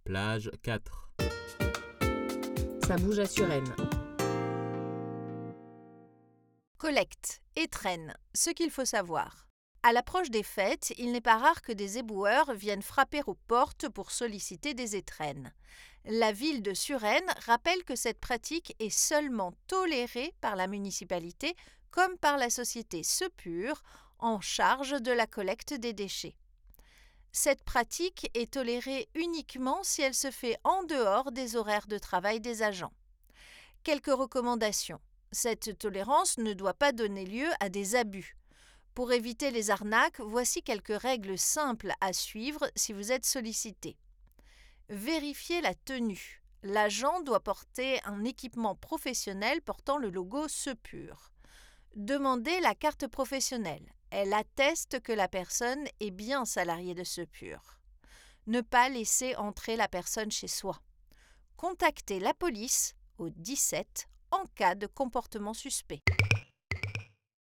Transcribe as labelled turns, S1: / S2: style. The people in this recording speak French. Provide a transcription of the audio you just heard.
S1: Plage 4.
S2: Ça bouge à Suresnes.
S3: Collecte, étrenne, ce qu'il faut savoir. À l'approche des fêtes, il n'est pas rare que des éboueurs viennent frapper aux portes pour solliciter des étrennes. La ville de Suresnes rappelle que cette pratique est seulement tolérée par la municipalité comme par la société Sepur, en charge de la collecte des déchets. Cette pratique est tolérée uniquement si elle se fait en dehors des horaires de travail des agents. Quelques recommandations. Cette tolérance ne doit pas donner lieu à des abus. Pour éviter les arnaques, voici quelques règles simples à suivre si vous êtes sollicité. Vérifiez la tenue. L'agent doit porter un équipement professionnel portant le logo Sepur. Demandez la carte professionnelle. Elle atteste que la personne est bien salariée de Sepur. Ne pas laisser entrer la personne chez soi. Contactez la police au 17 en cas de comportement suspect.